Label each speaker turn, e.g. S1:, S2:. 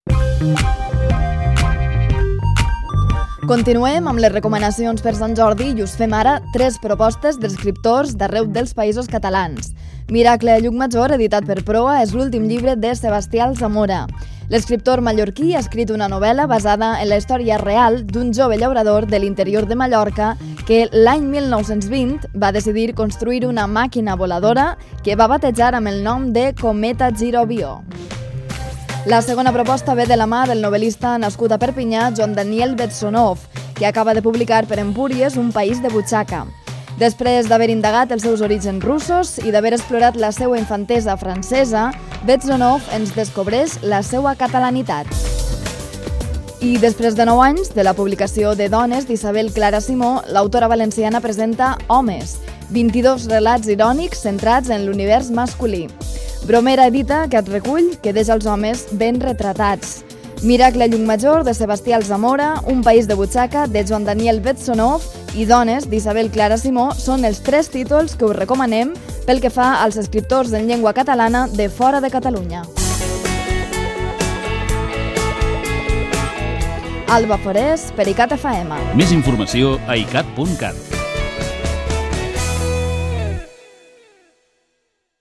S1: Continuem amb les recomanacions per Sant Jordi i us fem ara 3 propostes d'escriptors d'arreu dels països catalans. Miracle a Llucmajor, editat per Proa, és l'últim llibre de Sebastià Alsamora. L'escriptor mallorquí ha escrit una novel·la basada en la història real d'un jove llaurador de l'interior de Mallorca que l'any 1920 va decidir construir una màquina voladora que va batejar amb el nom de Cometa Girovió. La segona proposta ve de la mà del novel·lista nascut a Perpinyà, Joan Daniel Betsonov, que acaba de publicar per Empúries Un país de butxaca. Després d'haver indagat els seus orígens russos i d'haver explorat la seva infantesa francesa, Betsonov ens descobreix la seva catalanitat. I després de 9 anys de la publicació de Dones d'Isabel Clara Simó, l'autora valenciana presenta Homes, 22 relats irònics centrats en l'univers masculí. Bromera edita aquest recull que deixa els homes ben retratats. Miracle a Llucmajor, de Sebastià Alsamora, Un país de butxaca, de Joan Daniel Betsonov i Dones, d'Isabel Clara Simó, són els 3 títols que us recomanem pel que fa als escriptors en llengua catalana de fora de Catalunya. Alba Forés, per ICAT FM.
S2: Més informació a icat.cat.